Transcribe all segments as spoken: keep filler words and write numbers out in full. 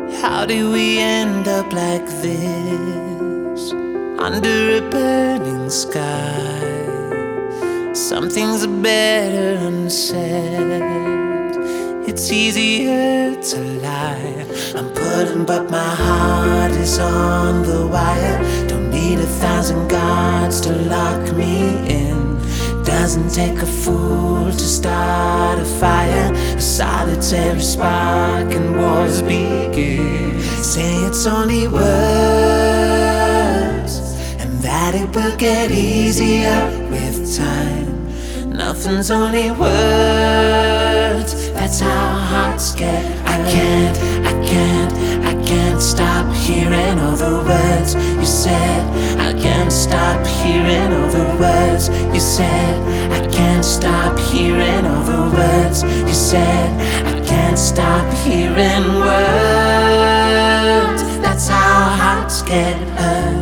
How do we end up like this, under a burning sky? Some things are better unsaid. It's easier to lie. I'm putting, but my heart is on the wire. Don't need a thousand guards to lock me in. Doesn't take a fool to start a fire. A solitary spark and wars begin. Say it's only words, and that it will get easier with time. Nothing's only words, that's how hearts get hurt. I can't, I can't, I can't stop hearing all the words you said. I can't stop hearing all the words you said. I can't stop hearing all the words you said. I can't stop hearing words, that's how hearts get hurt.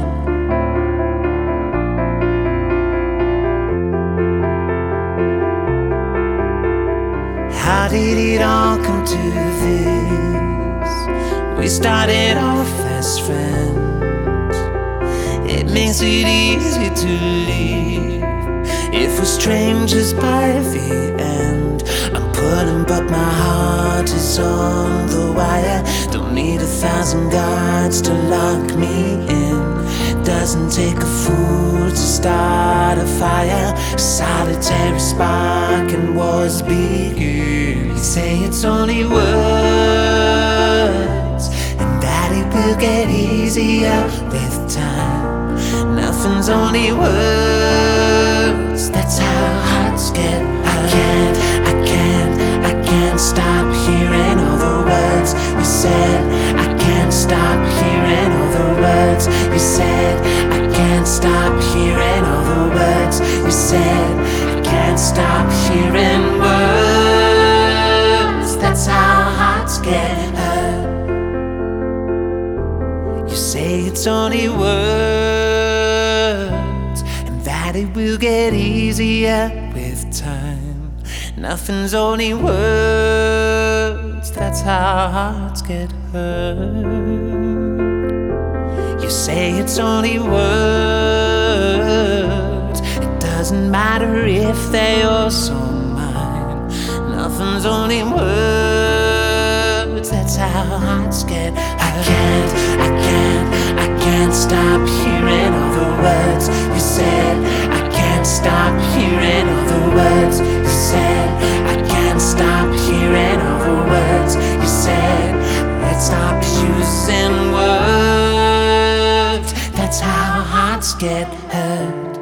How did it all come to this? We started off as friends. It makes it easy to leave if we're strangers by the end. I'm pulling, but my heart is on the wire. Don't need a thousand guards to lock me in. Doesn't take a fool to start a fire. A solitary spark and wars begin. You say it's only words, and that it will get easier with time. Nothing's only words, that's how hearts get hurt. I can't, I can't, I can't stop hearing all the words you said. I can't stop hearing all the words you said. I can't stop hearing all the words you said. I can't stop hearing words, that's how hearts get hurt. You say it's only words, and that it will get easier with time. Nothing's only words, that's how hearts get hurt. You say it's only words, it doesn't matter if they're yours or mine. Nothing's only words, that's how hearts get hurt. I can't, I can't, I can't stop hearing all the words you said. I can't stop hearing all the words you said. I can't stop hearing all the words you said. Let's stop using words, that's how hearts get hurt.